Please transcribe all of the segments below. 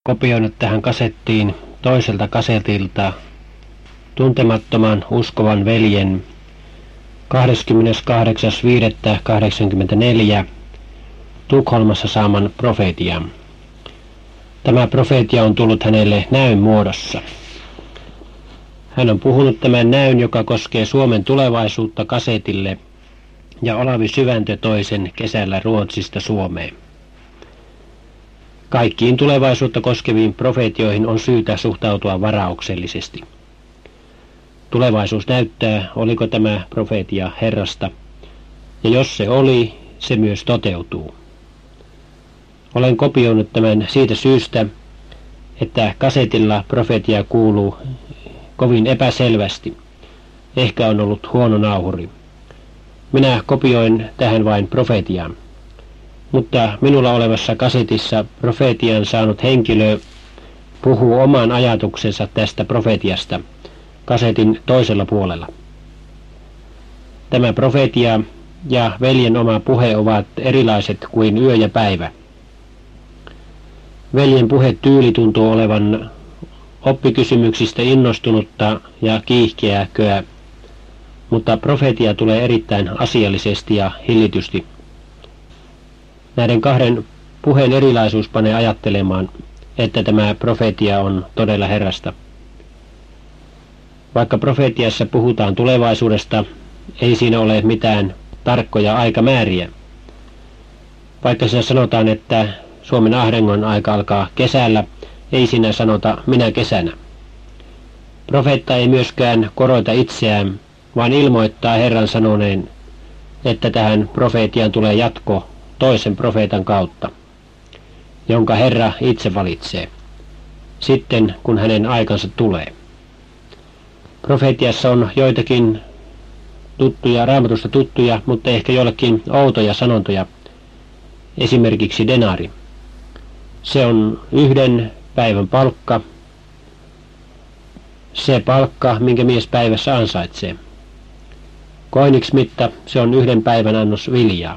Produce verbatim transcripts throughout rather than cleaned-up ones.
kopioinut tähän kasettiin toiselta kasetilta Tuntemattoman uskovan veljen kahdeskymmeneskahdeksas viidettä kahdeksankymmentäneljä Tukholmassa saaman profeetian. Tämä profeetia on tullut hänelle näyn muodossa. Hän on puhunut tämän näyn, joka koskee Suomen tulevaisuutta kasetille, ja Olavi Syväntö toi sen kesällä Ruotsista Suomeen. Kaikkiin tulevaisuutta koskeviin profeetioihin on syytä suhtautua varauksellisesti. Tulevaisuus näyttää, oliko tämä profeetia Herrasta, ja jos se oli, se myös toteutuu. Olen kopioinut tämän siitä syystä, että kasetilla profeetia kuuluu kovin epäselvästi. Ehkä on ollut huono nauhuri. Minä kopioin tähän vain profeetian. Mutta minulla olevassa kasetissa profeetian saanut henkilö puhuu oman ajatuksensa tästä profeetiasta kasetin toisella puolella. Tämä profeetia ja veljen oma puhe ovat erilaiset kuin yö ja päivä. Veljen puhetyyli tuntuu olevan oppikysymyksistä innostunutta ja kiihkeäköä, mutta profeetia tulee erittäin asiallisesti ja hillitysti. Näiden kahden puheen erilaisuus panee ajattelemaan, että tämä profeetia on todella Herrasta. Vaikka profeetiassa puhutaan tulevaisuudesta, ei siinä ole mitään tarkkoja aikamääriä. Vaikka siinä sanotaan, että Suomen ahdingon aika alkaa kesällä, ei siinä sanota minä kesänä. Profeetta ei myöskään koroita itseään, vaan ilmoittaa Herran sanoneen, että tähän profeetiaan tulee jatko toisen profeetan kautta, jonka Herra itse valitsee, sitten kun hänen aikansa tulee. Profeetiassa on joitakin tuttuja, Raamatusta tuttuja, mutta ehkä jollekin outoja sanontoja, esimerkiksi denari. Se on yhden päivän palkka, se palkka, minkä mies päivässä ansaitsee. Koiniksmitta, se on yhden päivän annos viljaa.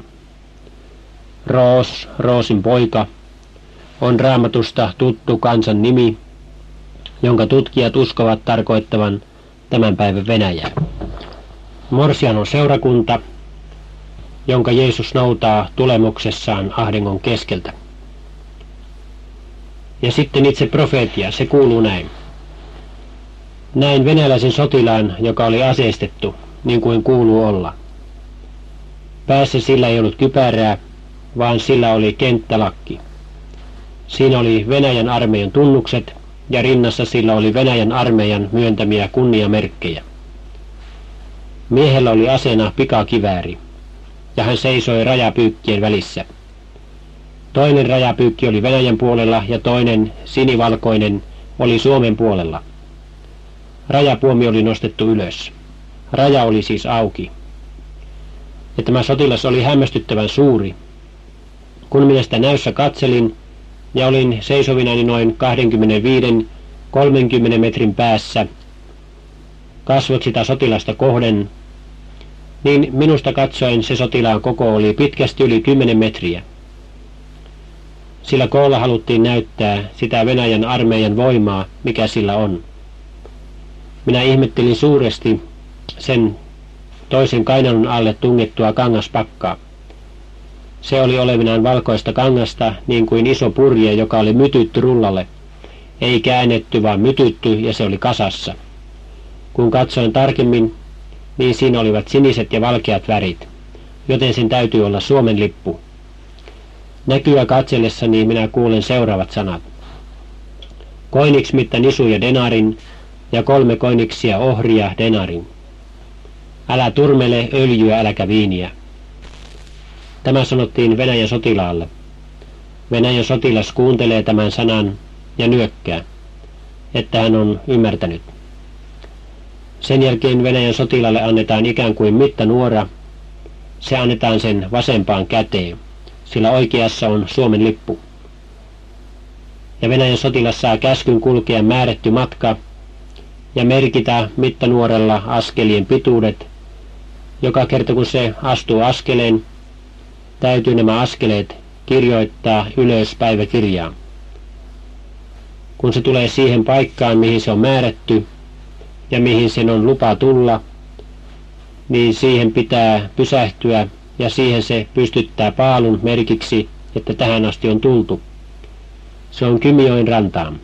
Roos, Roosin poika, on Raamatusta tuttu kansan nimi, jonka tutkijat uskovat tarkoittavan tämän päivän Venäjää. Morsian on seurakunta, jonka Jeesus noutaa tulemuksessaan ahdingon keskeltä. Ja sitten itse profeetia, se kuuluu näin. Näin venäläisen sotilaan, joka oli aseistettu, niin kuin kuuluu olla. Päässä sillä ei ollut kypärää, vaan sillä oli kenttälakki. Siinä oli Venäjän armeijan tunnukset, ja rinnassa sillä oli Venäjän armeijan myöntämiä kunniamerkkejä. Miehellä oli aseena pikakivääri, ja hän seisoi rajapyykkien välissä. Toinen rajapyykki oli Venäjän puolella, ja toinen, sinivalkoinen, oli Suomen puolella. Rajapuomi oli nostettu ylös. Raja oli siis auki. Ja tämä sotilas oli hämmästyttävän suuri. Kun minä sitä näyssä katselin, ja olin seisovinani noin kaksikymmentäviisi kolmekymmentä metrin päässä, kasvot sitä sotilasta kohden, niin minusta katsoen se sotilaan koko oli pitkästi yli kymmenen metriä. Sillä koolla haluttiin näyttää sitä Venäjän armeijan voimaa, mikä sillä on. Minä ihmettelin suuresti sen toisen kainalon alle tungettua kangaspakkaa. Se oli olevinaan valkoista kangasta, niin kuin iso purje, joka oli mytytty rullalle. Ei käännetty, vaan mytytty, ja se oli kasassa. Kun katsoin tarkemmin, niin siinä olivat siniset ja valkeat värit, joten sen täytyy olla Suomen lippu. Näkyä katsellessani minä kuulen seuraavat sanat. Koiniksmitta nisuja denarin, ja kolme koiniksia ohria denarin. Älä turmele öljyä, äläkä viiniä. Tämä sanottiin Venäjän sotilaalle. Venäjän sotilas kuuntelee tämän sanan ja nyökkää, että hän on ymmärtänyt. Sen jälkeen Venäjän sotilaalle annetaan ikään kuin mittanuora. Se annetaan sen vasempaan käteen, sillä oikeassa on Suomen lippu. Ja Venäjän sotilas saa käskyn kulkea määrätty matka ja merkitä mittanuorella askelien pituudet. Joka kerta kun se astuu askeleen, täytyy nämä askeleet kirjoittaa ylös päiväkirjaan. Kun se tulee siihen paikkaan, mihin se on määrätty ja mihin sen on lupa tulla, niin siihen pitää pysähtyä ja siihen se pystyttää paalun merkiksi, että tähän asti on tultu. Se on Kymijoen rantaan.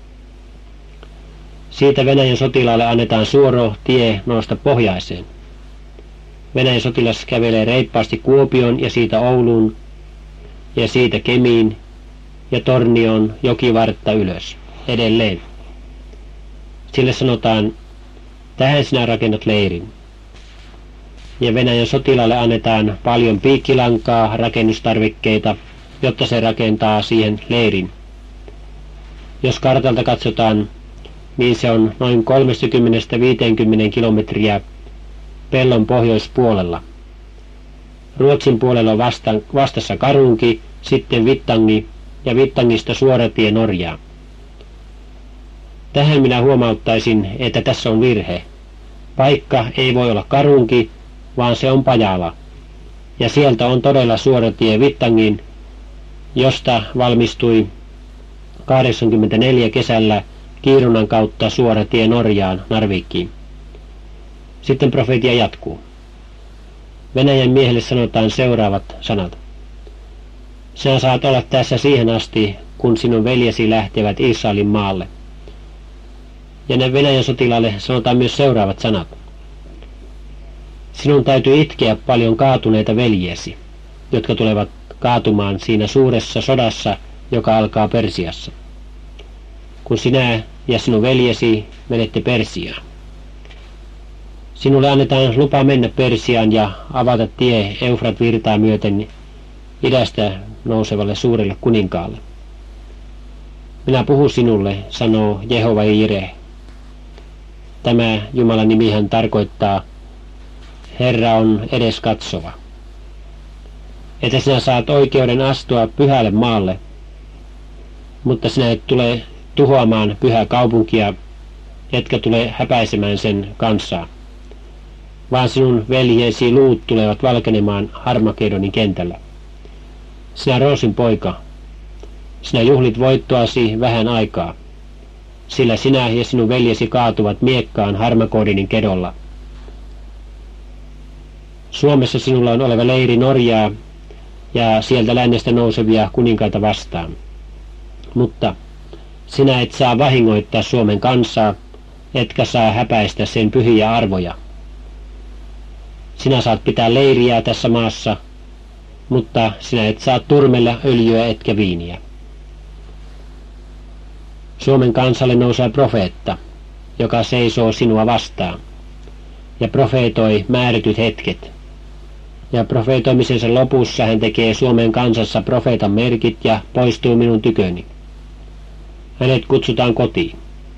Siitä Venäjän sotilaalle annetaan suoro tie nousta pohjaiseen. Venäjän sotilas kävelee reippaasti Kuopioon ja siitä Ouluun ja siitä Kemiin ja Tornioon jokivartta ylös edelleen. Sille sanotaan, tähän sinä rakennat leirin. Ja Venäjän sotilaalle annetaan paljon piikkilankaa, rakennustarvikkeita, jotta se rakentaa siihen leirin. Jos kartalta katsotaan, niin se on noin kolmekymmentä viisikymmentä kilometriä pellon pohjoispuolella. Ruotsin puolella on vasta, vastassa Karunki, sitten Vittangi ja Vittangista suora tie Norjaan. Tähän minä huomauttaisin, että tässä on virhe. Paikka ei voi olla Karunki, vaan se on Pajala. Ja sieltä on todella suora tie Vittangiin, josta valmistui kahdeksankymmentäneljä kesällä Kiirunan kautta suora tie Norjaan Narvikiin. Sitten profeetia jatkuu. Venäjän miehelle sanotaan seuraavat sanat. Sinä saat olla tässä siihen asti, kun sinun veljesi lähtevät Israelin maalle. Ja ne Venäjän sotilaalle sanotaan myös seuraavat sanat. Sinun täytyy itkeä paljon kaatuneita veljesi, jotka tulevat kaatumaan siinä suuressa sodassa, joka alkaa Persiassa. Kun sinä ja sinun veljesi menette Persiaan. Sinulle annetaan lupa mennä Persiaan ja avata tie Eufrat virtaa myöten idästä nousevalle suurelle kuninkaalle. Minä puhun sinulle, sanoo Jehova Jire. Tämä Jumalan nimihän tarkoittaa, Herra on edes katsova. Että sinä saat oikeuden astua pyhälle maalle, mutta sinä et tule tuhoamaan pyhää kaupunkia, etkä tule häpäisemään sen kansaa, vaan sinun veljesi luut tulevat valkenemaan Harmagedonin kentällä. Sinä Roosin poika, sinä juhlit voittoasi vähän aikaa, sillä sinä ja sinun veljesi kaatuvat miekkaan Harmagedonin kedolla. Suomessa sinulla on oleva leiri Norjaa ja sieltä lännestä nousevia kuninkaita vastaan. Mutta sinä et saa vahingoittaa Suomen kansaa, etkä saa häpäistä sen pyhiä arvoja. Sinä saat pitää leiriä tässä maassa, mutta sinä et saa turmella öljyä etkä viiniä. Suomen kansalle nousee profeetta, joka seisoo sinua vastaan, ja profeetoi määrätyt hetket. Ja profeetoimisensa lopussa hän tekee Suomen kansassa profeetan merkit ja poistuu minun tyköni. Hänet kutsutaan kotiin.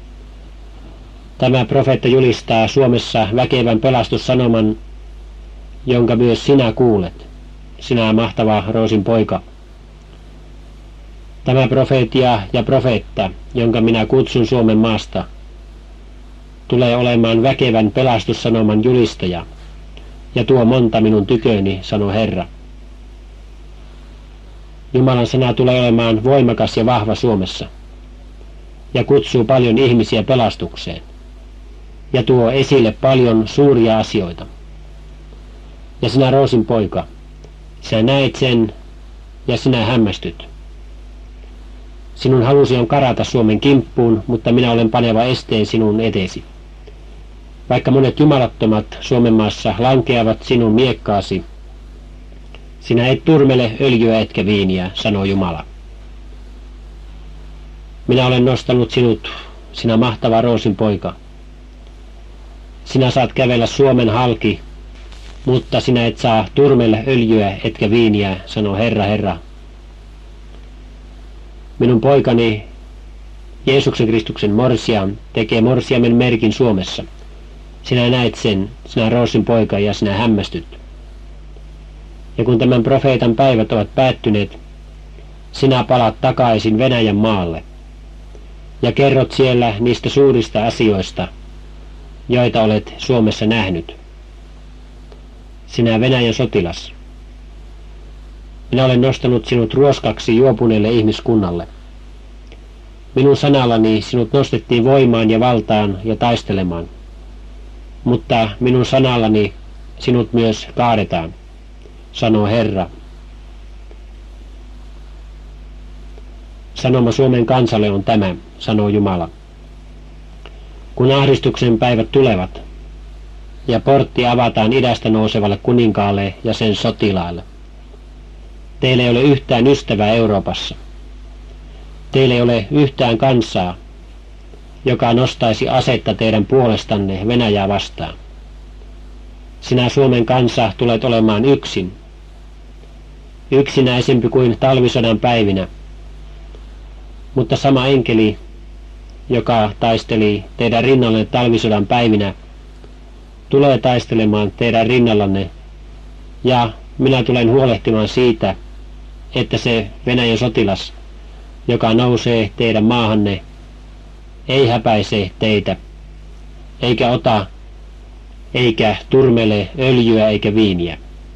Tämä profeetta julistaa Suomessa väkevän pelastussanoman, jonka myös sinä kuulet, sinä mahtava Roosin poika. Tämä profeetia ja profeetta, jonka minä kutsun Suomen maasta, tulee olemaan väkevän pelastussanoman julistaja, ja tuo monta minun tyköni, sanoo Herra. Jumalan sana tulee olemaan voimakas ja vahva Suomessa, ja kutsuu paljon ihmisiä pelastukseen, ja tuo esille paljon suuria asioita. Ja sinä Roosin poika, sinä näet sen, ja sinä hämmästyt. Sinun halusi on karata Suomen kimppuun, mutta minä olen paneva esteen sinun eteesi. Vaikka monet jumalattomat Suomen maassa lankeavat sinun miekkaasi, sinä et turmele öljyä etkä viiniä, sanoo Jumala. Minä olen nostanut sinut, sinä mahtava Roosin poika. Sinä saat kävellä Suomen halki, mutta sinä et saa turmella öljyä etkä viiniä, sanoo Herra, Herra. Minun poikani Jeesuksen Kristuksen morsian tekee morsiamen merkin Suomessa. Sinä näet sen, sinä Roosin poika, ja sinä hämmästyt. Ja kun tämän profeetan päivät ovat päättyneet, sinä palat takaisin Venäjän maalle ja kerrot siellä niistä suurista asioista, joita olet Suomessa nähnyt. Sinä Venäjän sotilas. Minä olen nostanut sinut ruoskaksi juopuneelle ihmiskunnalle. Minun sanallani sinut nostettiin voimaan ja valtaan ja taistelemaan, mutta minun sanallani sinut myös kaadetaan, sanoo Herra. Sanoma Suomen kansalle on tämä, sanoo Jumala. Kun ahdistuksen päivät tulevat, ja portti avataan idästä nousevalle kuninkaalle ja sen sotilaille. Teillä ei ole yhtään ystävää Euroopassa. Teillä ei ole yhtään kansaa, joka nostaisi asetta teidän puolestanne Venäjää vastaan. Sinä Suomen kansa tulet olemaan yksin, yksinäisempi kuin talvisodan päivinä, mutta sama enkeli, joka taisteli teidän rinnallanne talvisodan päivinä, tulee taistelemaan teidän rinnallanne, ja minä tulen huolehtimaan siitä, että se Venäjän sotilas, joka nousee teidän maahanne, ei häpäise teitä, eikä ota, eikä turmele öljyä eikä viiniä.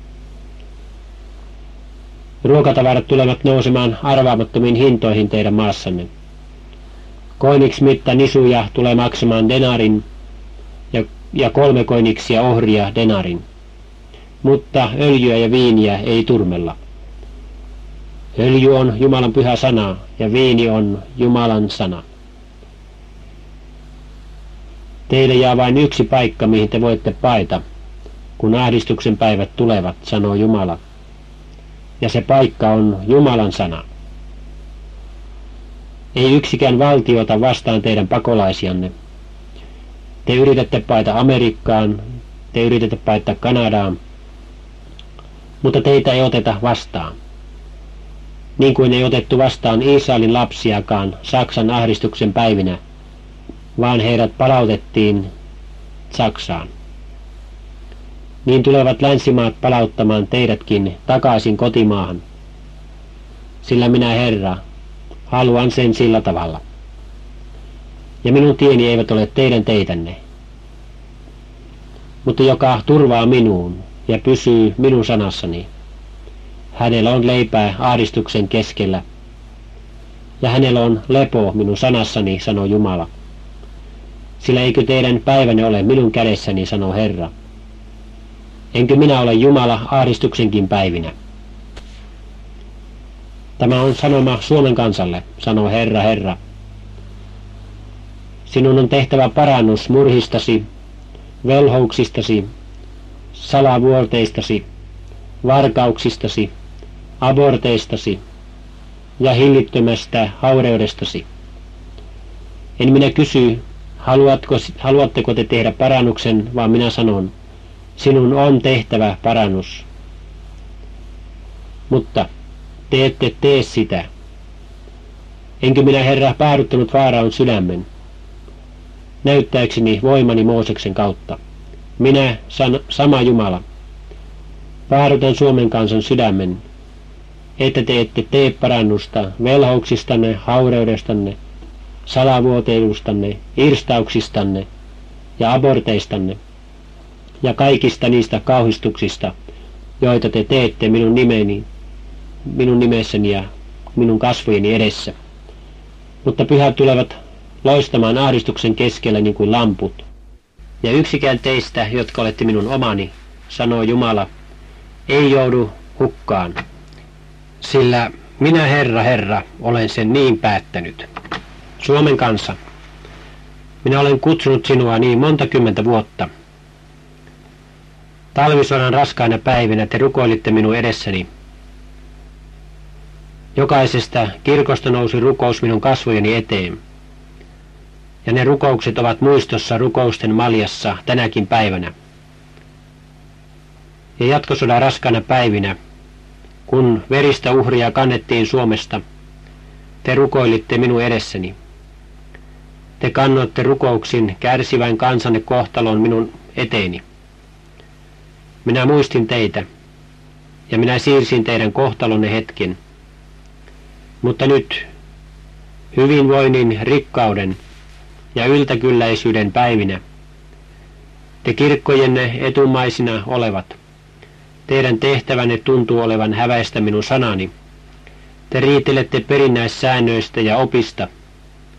Ruokatavarat tulevat nousemaan arvaamattomiin hintoihin teidän maassanne. Koiniksmitta nisuja tulee maksamaan denarin ja, ja kolme koiniksia ohria denarin, mutta öljyä ja viiniä ei turmella. Öljy on Jumalan pyhä sana ja viini on Jumalan sana. Teille jää vain yksi paikka, mihin te voitte paeta, kun ahdistuksen päivät tulevat, sanoo Jumala. Ja se paikka on Jumalan sana. Ei yksikään valtiota vastaan teidän pakolaisianne. Te yritätte paeta Amerikkaan, te yritätte paeta Kanadaan, mutta teitä ei oteta vastaan. Niin kuin ei otettu vastaan Israelin lapsiakaan Saksan ahdistuksen päivinä, vaan heidät palautettiin Saksaan. Niin tulevat länsimaat palauttamaan teidätkin takaisin kotimaahan, sillä minä Herra haluan sen sillä tavalla. Ja minun tieni eivät ole teidän teitänne, mutta joka turvaa minuun ja pysyy minun sanassani, hänellä on leipää ahdistuksen keskellä, ja hänellä on lepo minun sanassani, sanoo Jumala. Sillä eikö teidän päivänne ole minun kädessäni, sanoo Herra. Enkö minä ole Jumala ahdistuksenkin päivinä? Tämä on sanoma Suomen kansalle, sanoo Herra, Herra. Sinun on tehtävä parannus murhistasi, velhouksistasi, salavuoteistasi, varkauksistasi, aborteistasi ja hillittömästä haureudestasi. En minä kysy, haluatko, haluatteko te tehdä parannuksen, vaan minä sanon, sinun on tehtävä parannus. Mutta te ette tee sitä. Enkö minä, Herra, päädyttänyt Faaraon sydämen, näyttääkseni voimani Mooseksen kautta. Minä, san, sama Jumala, päädytän Suomen kansan sydämen, että te ette tee parannusta velhouksistanne, haureudestanne, salavuoteilustanne, irstauksistanne ja aborteistanne ja kaikista niistä kauhistuksista, joita te teette minun nimeni, minun nimessäni ja minun kasvojeni edessä. Mutta pyhät tulevat loistamaan ahdistuksen keskellä niin kuin lamput. Ja yksikään teistä, jotka olette minun omani, sanoo Jumala, ei joudu hukkaan, sillä minä, Herra, Herra, olen sen niin päättänyt. Suomen kansa, minä olen kutsunut sinua niin monta kymmentä vuotta. Talvisodan raskaina päivinä te rukoilitte minun edessäni. Jokaisesta kirkosta nousi rukous minun kasvojeni eteen. Ja ne rukoukset ovat muistossa rukousten maljassa tänäkin päivänä. Ja jatkosodan raskaina päivinä, kun veristä uhria kannettiin Suomesta, te rukoilitte minun edessäni. Te kannoitte rukouksin kärsivän kansanne kohtalon minun eteeni. Minä muistin teitä, ja minä siirsin teidän kohtalonne hetken. Mutta nyt, hyvinvoinnin, rikkauden ja yltäkylläisyyden päivinä, te kirkkojenne etumaisina olevat, teidän tehtävänne tuntuu olevan häväistä minun sanani. Te riitelette perinnäissäännöistä ja opista,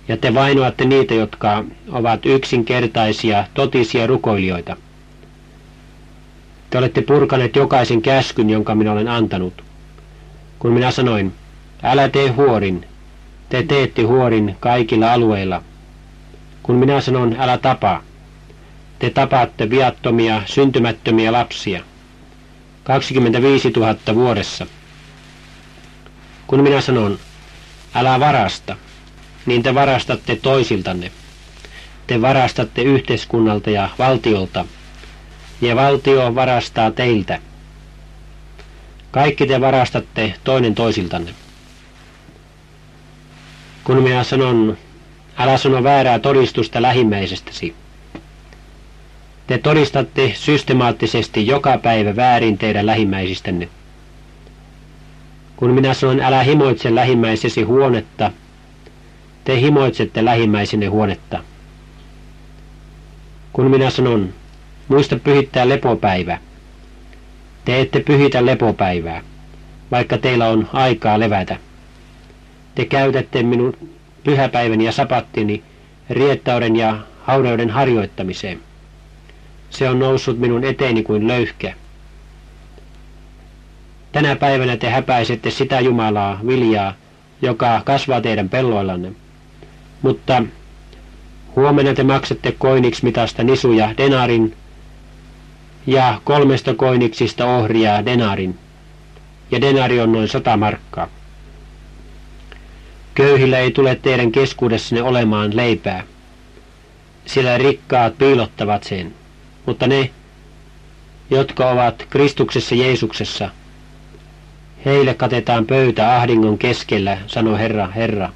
Ja te vainoatte niitä, jotka ovat yksinkertaisia, totisia rukoilijoita. Te olette purkaneet jokaisen käskyn, jonka minä olen antanut. Kun minä sanoin, älä tee huorin, te teette huorin kaikilla alueilla. Kun minä sanon, älä tapa, te tapaatte viattomia, syntymättömiä lapsia. kaksikymmentäviisituhatta vuodessa. Kun minä sanon, älä varasta, niin te varastatte toisiltanne. Te varastatte yhteiskunnalta ja valtiolta, ja valtio varastaa teiltä. Kaikki te varastatte toinen toisiltanne. Kun minä sanon, älä sano väärää todistusta lähimmäisestäsi. Te todistatte systemaattisesti joka päivä väärin teidän lähimmäisistänne. Kun minä sanon, älä himoitse lähimmäisesi huonetta, te himoitsette lähimmäisenne huonetta. Kun minä sanon, muista pyhittää lepopäivä, te ette pyhitä lepopäivää, vaikka teillä on aikaa levätä. Te käytätte minun pyhäpäiväni ja sapattini riettauden ja haureuden harjoittamiseen. Se on noussut minun eteeni kuin löyhkä. Tänä päivänä te häpäisette sitä Jumalaa, viljaa, joka kasvaa teidän pelloillanne. Mutta huomenna te maksatte koiniksmitasta nisuja denarin ja kolmesta koiniksista ohria denarin. Ja denari on noin sata markkaa. Köyhillä ei tule teidän keskuudessanne olemaan leipää, sillä rikkaat piilottavat sen. Mutta ne, jotka ovat Kristuksessa Jeesuksessa, heille katetaan pöytä ahdingon keskellä, sanoo Herra, Herra.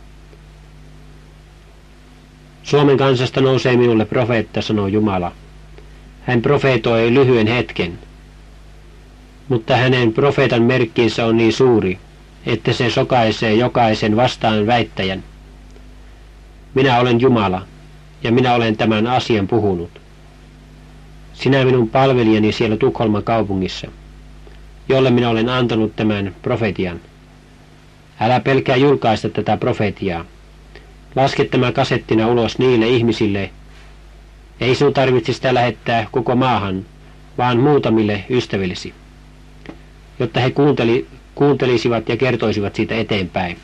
Suomen kansasta nousee minulle profeetta, sanoo Jumala. Hän profeetoi lyhyen hetken, mutta hänen profeetan merkkinsä on niin suuri, että se sokaisee jokaisen vastaan väittäjän. Minä olen Jumala, ja minä olen tämän asian puhunut. Sinä minun palvelijani siellä Tukholman kaupungissa, jolle minä olen antanut tämän profetian. Älä pelkää julkaista tätä profetiaa. Laske tämä kasettina ulos niille ihmisille. Ei sinun tarvitse sitä lähettää koko maahan, vaan muutamille ystävillesi, jotta he kuunteli, kuuntelisivat ja kertoisivat siitä eteenpäin.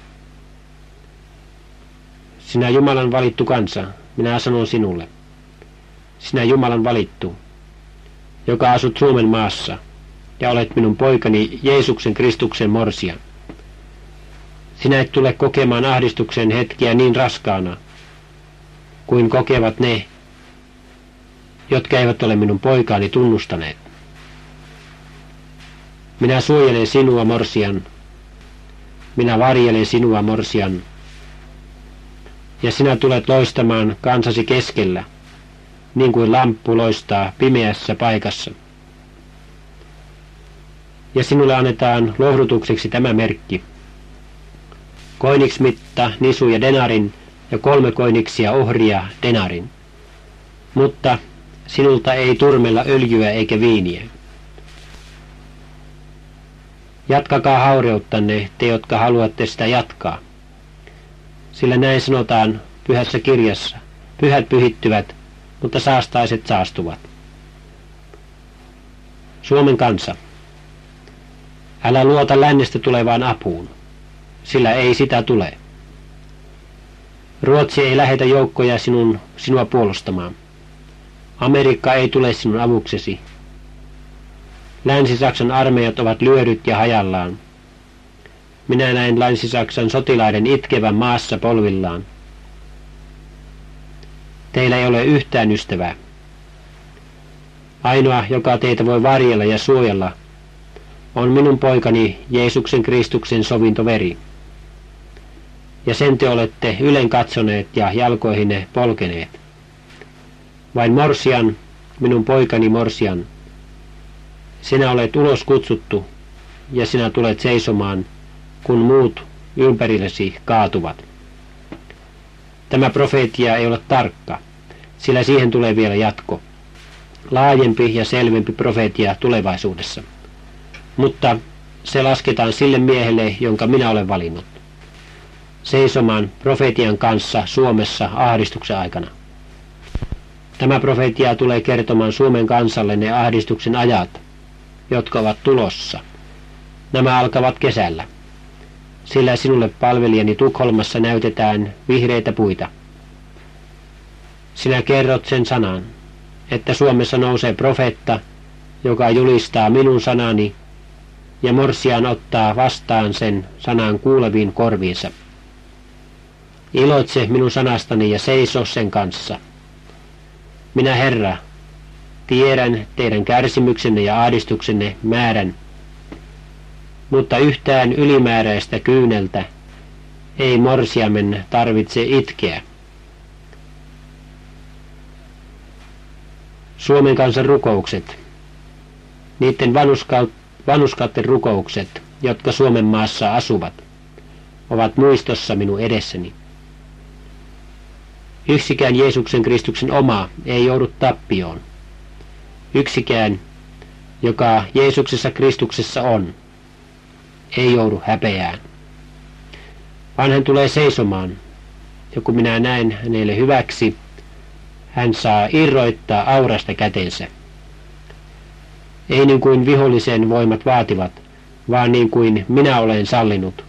Sinä Jumalan valittu kansa, minä sanon sinulle. Sinä Jumalan valittu, joka asut Suomen maassa, ja olet minun poikani Jeesuksen Kristuksen morsian. Sinä et tule kokemaan ahdistuksen hetkiä niin raskaana, kuin kokevat ne, jotka eivät ole minun poikaani tunnustaneet. Minä suojelen sinua, morsian. Minä varjelen sinua, morsian. Ja sinä tulet loistamaan kansasi keskellä, niin kuin lamppu loistaa pimeässä paikassa. Ja sinulle annetaan lohdutukseksi tämä merkki. Koiniksmitta, nisu ja denarin ja kolme koiniksia ohria denarin. Mutta sinulta ei turmella öljyä eikä viiniä. Jatkakaa haureuttanne, te jotka haluatte sitä jatkaa. Sillä näin sanotaan pyhässä kirjassa. Pyhät pyhittyvät, mutta saastaiset saastuvat. Suomen kansa. Älä luota lännestä tulevaan apuun, sillä ei sitä tule. Ruotsi ei lähetä joukkoja sinun, sinua puolustamaan. Amerikka ei tule sinun avuksesi. Länsi-Saksan armeijat ovat lyödyt ja hajallaan. Minä näin Länsi-Saksan sotilaiden itkevän maassa polvillaan. Teillä ei ole yhtään ystävää. Ainoa, joka teitä voi varjella ja suojella, on minun poikani Jeesuksen Kristuksen sovintoveri. Ja sen te olette ylen katsoneet ja jalkoihinne polkeneet. Vain morsian, minun poikani morsian, sinä olet ulos kutsuttu ja sinä tulet seisomaan, kun muut ympärillesi kaatuvat. Tämä profeetia ei ole tarkka, sillä siihen tulee vielä jatko. Laajempi ja selvempi profeetia tulevaisuudessa. Mutta se lasketaan sille miehelle, jonka minä olen valinnut. seisomaan profetian kanssa Suomessa ahdistuksen aikana. Tämä profetia tulee kertomaan Suomen kansalle ne ahdistuksen ajat, jotka ovat tulossa. Nämä alkavat kesällä, sillä sinulle palvelijani Tukholmassa näytetään vihreitä puita. Sinä kerrot sen sanan, että Suomessa nousee profeetta, joka julistaa minun sanani, ja morsian ottaa vastaan sen sanan kuuleviin korviinsa. Iloitse minun sanastani ja seiso sen kanssa. Minä, Herra, tiedän teidän kärsimyksenne ja ahdistuksenne määrän, mutta yhtään ylimääräistä kyyneltä ei morsiamen tarvitse itkeä. Suomen kansan rukoukset, niiden vanhuskatten rukoukset, jotka Suomen maassa asuvat, ovat muistossa minun edessäni. Yksikään Jeesuksen Kristuksen oma ei joudu tappioon. Yksikään, joka Jeesuksessa Kristuksessa on, ei joudu häpeään. Vaan hän tulee seisomaan, ja kun minä näen hänelle hyväksi, hän saa irroittaa aurasta kätensä. Ei niin kuin vihollisen voimat vaativat, vaan niin kuin minä olen sallinut.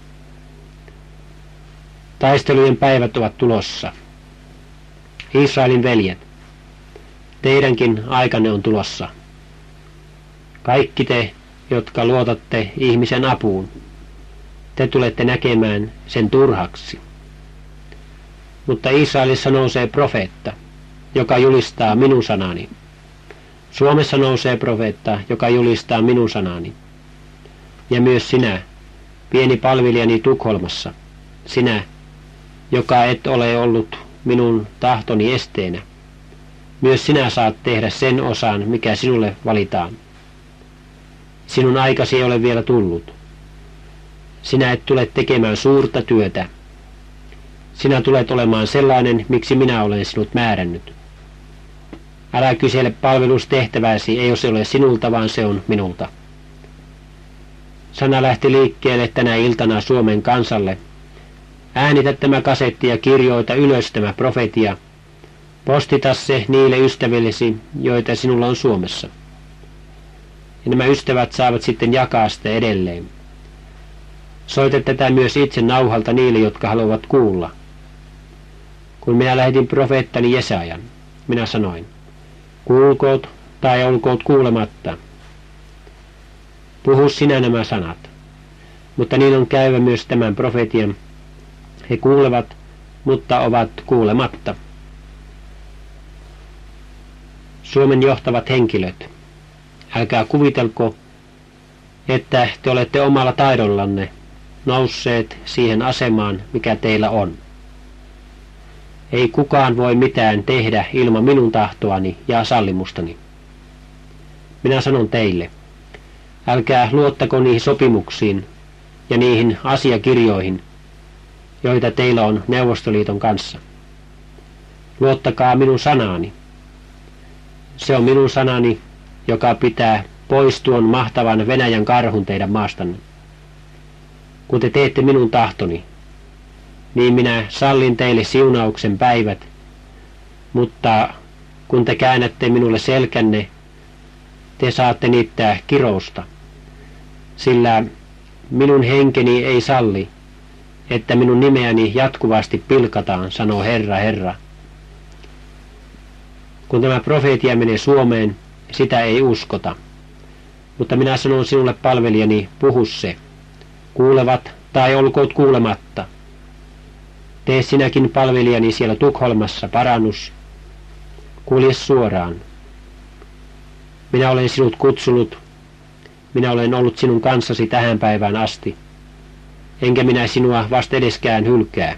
Taistelujen päivät ovat tulossa. Israelin veljet, teidänkin aikanne on tulossa. Kaikki te, jotka luotatte ihmisen apuun, te tulette näkemään sen turhaksi. Mutta Israelissa nousee profeetta, joka julistaa minun sanani. Suomessa nousee profeetta, joka julistaa minun sanani. Ja myös sinä, pieni palvelijani Tukholmassa, sinä, joka et ole ollut minun tahtoni esteenä, myös sinä saat tehdä sen osan, mikä sinulle valitaan. Sinun aikasi ei ole vielä tullut. Sinä et tule tekemään suurta työtä. Sinä tulet olemaan sellainen, miksi minä olen sinut määrännyt. Älä kysele palvelustehtäväsi, ei se ole sinulta, vaan se on minulta. Sana lähti liikkeelle tänä iltana Suomen kansalle. Äänitä tämä kasetti ja kirjoita ylös tämä profetia. Postita se niille ystävillesi, joita sinulla on Suomessa. Ja nämä ystävät saavat sitten jakaa sitä edelleen. Soita tätä myös itse nauhalta niille, jotka haluavat kuulla. Kun minä lähetin profeettani Jesajan, minä sanoin, kuulkoot tai olkoot kuulematta. Puhu sinä nämä sanat. Mutta niin on käyvä myös tämän profetian. He kuulevat, mutta ovat kuulematta. Suomen johtavat henkilöt, älkää kuvitelko, että te olette omalla taidollanne nousseet siihen asemaan, mikä teillä on. Ei kukaan voi mitään tehdä ilman minun tahtoani ja sallimustani. Minä sanon teille, älkää luottako niihin sopimuksiin ja niihin asiakirjoihin, joita teillä on Neuvostoliiton kanssa. Luottakaa minun sanaani. Se on minun sanani, joka pitää pois tuon mahtavan Venäjän karhun teidän maastanne. Kun te teette minun tahtoni, niin minä sallin teille siunauksen päivät, mutta kun te käännätte minulle selkänne, te saatte niittää kirousta, sillä minun henkeni ei salli, että minun nimeäni jatkuvasti pilkataan, sanoo Herra, Herra. Kun tämä profeetia menee Suomeen, sitä ei uskota. Mutta minä sanon sinulle palvelijani, puhu se. Kuulevat tai olkoot kuulematta. Tee sinäkin palvelijani siellä Tukholmassa parannus. Kulje suoraan. Minä olen sinut kutsunut. Minä olen ollut sinun kanssasi tähän päivään asti. Enkä minä sinua vasta edeskään hylkää.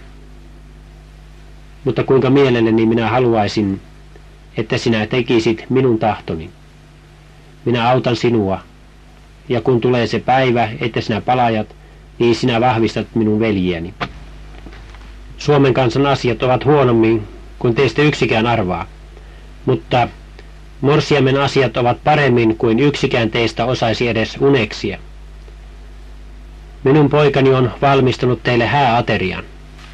Mutta kuinka mielelläni minä haluaisin, että sinä tekisit minun tahtoni. Minä autan sinua, ja kun tulee se päivä, että sinä palajat, niin sinä vahvistat minun veljiäni. Suomen kansan asiat ovat huonommin kuin teistä yksikään arvaa, mutta morsiamen asiat ovat paremmin kuin yksikään teistä osaisi edes uneksia. Minun poikani on valmistanut teille hääaterian.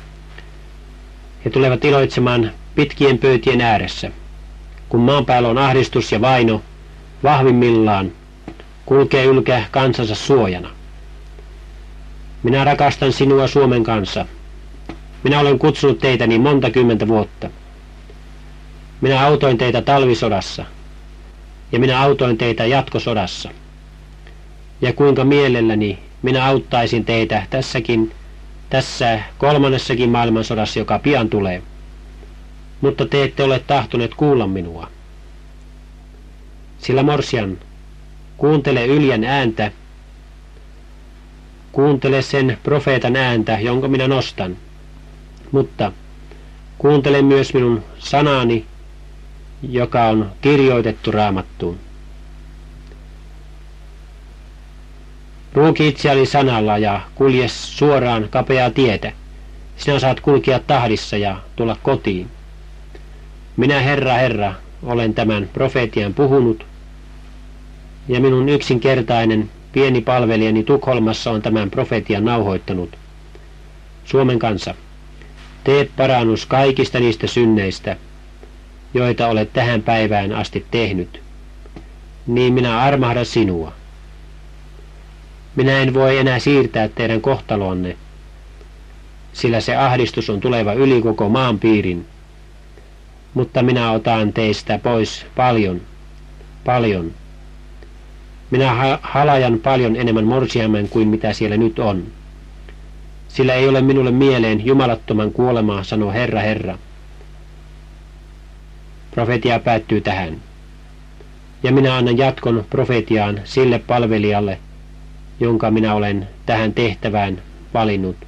He tulevat iloitsemaan pitkien pöytien ääressä. Kun maan päällä on ahdistus ja vaino, vahvimmillaan kulkee ylkä kansansa suojana. Minä rakastan sinua Suomen kansa. Minä olen kutsunut teitä niin monta kymmentä vuotta. Minä autoin teitä talvisodassa, ja minä autoin teitä jatkosodassa. Ja kuinka mielelläni minä auttaisin teitä tässäkin, tässä kolmannessakin maailmansodassa, joka pian tulee. Mutta te ette ole tahtoneet kuulla minua. Sillä morsian, kuuntele Yljän ääntä, kuuntele sen profeetan ääntä, jonka minä nostan. Mutta kuuntele myös minun sanani, joka on kirjoitettu Raamattuun. Ruoki itseäni sanalla ja kulje suoraan kapeaa tietä. Sinä saat kulkea tahdissa ja tulla kotiin. Minä, Herra, Herra, olen tämän profeetian puhunut, ja minun yksinkertainen pieni palvelijani Tukholmassa on tämän profeetian nauhoittanut. Suomen kansa, tee parannus kaikista niistä synneistä, joita olet tähän päivään asti tehnyt, niin minä armahdan sinua. Minä en voi enää siirtää teidän kohtaloanne, sillä se ahdistus on tuleva yli koko maan piirin, mutta minä otan teistä pois paljon, paljon. Minä ha- halajan paljon enemmän morsiamen kuin mitä siellä nyt on. Sillä ei ole minulle mieleen jumalattoman kuolemaa, sanoo Herra, Herra. Profetia päättyy tähän. Ja minä annan jatkon profetiaan sille palvelijalle, jonka minä olen tähän tehtävään valinnut.